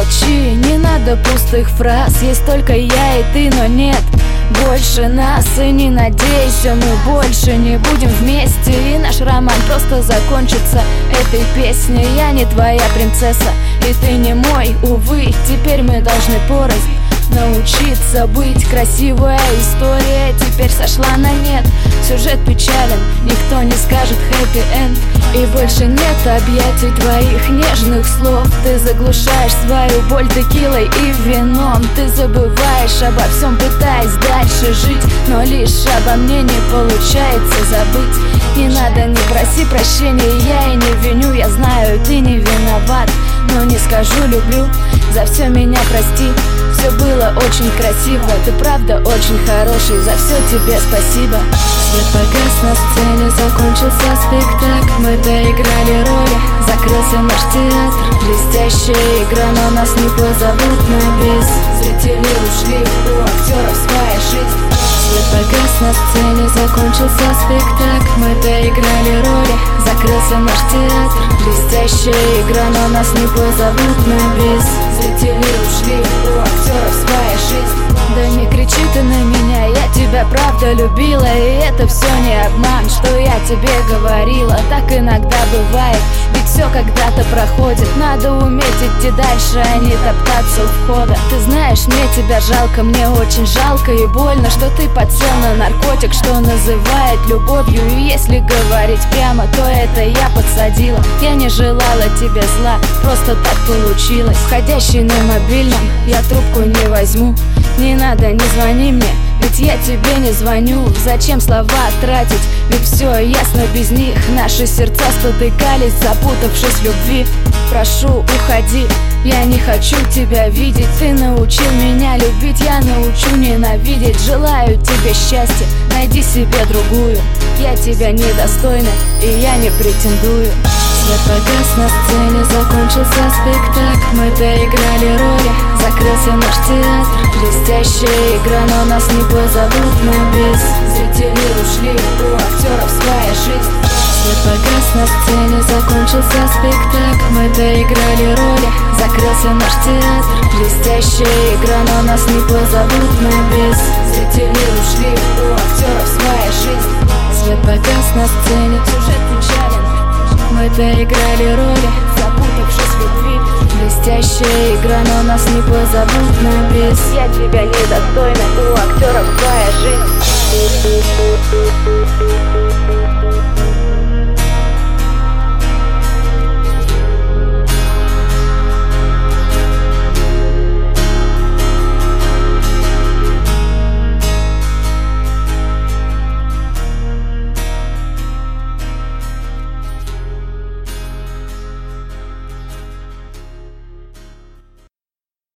молчи, не надо пустых фраз. Есть только я и ты, но нет больше нас. И не надейся, мы больше не будем вместе, и наш роман просто закончится этой песней. Я не твоя принцесса, и ты не мой, увы. Теперь мы должны порознь научиться быть. Красивая история теперь сошла на нет. Сюжет печален, никто не скажет хэппи-энд. И больше нет объятий твоих нежных слов. Ты заглушаешь свою боль текилой и вином. Ты забываешь обо всем, пытаясь дальше жить, но лишь обо мне не получается забыть. Не надо, не проси прощения, я и не виню. Я знаю, ты не виноват, но не скажу люблю. За все меня прости, все было очень красиво. Ты правда очень хороший, за все тебе спасибо. Свет погас на сцене, закончился спектакль. Мы доиграли роли, закрылся наш театр. Блестящая игра, но нас не позовут на бис. Зрители ушли, у актеров своя жизнь. Свет погас на сцене, закончился спектакль. Мы доиграли роли, закрылся наш театр. Блестящая игра, но нас не позовут на бис. Зрители ушли, у актеров своя жизнь. Да не кричи ты на меня, я тебя правда любила. И это все не обман, что я тебе говорила. Так иногда бывает, ведь все когда-то проходит. Надо уметь идти дальше, а не топтаться у входа. Ты знаешь, мне тебя жалко, мне очень жалко и больно, что ты подсел на наркотик, что называет любовью. И если говорить прямо, то это я подсадила. Я не желала тебе зла, просто так получилось. Входящий на мобильном, я трубку не возьму. Не надо, не звони мне, ведь я тебе не звоню. Зачем слова тратить, ведь все ясно без них. Наши сердца спотыкались, запутавшись в любви. Прошу, уходи, я не хочу тебя видеть. Ты научил меня любить, я научу ненавидеть. Желаю тебе счастья, найди себе другую. Я тебя недостойна, и я не претендую. Свет погас на сцене, закончился спектакль. Мы доиграли роли, закрылся наш театр. Блестящая игра, но нас не позовут на бис. Зрители ушли, у актеров своя жизнь. Свет погас на сцене, закончился спектакль. Мы доиграли роли, закрылся наш театр. Блестящая игра, но нас не позовут на бис. Зрители ушли, у актеров своя жизнь. Свет погас на сцене, сюжет печален. Мы доиграли роли, запутавшись в любви. Блестящая игра, но нас не позовут на бис. Я тебя недостойна, у актеров своя жизнь.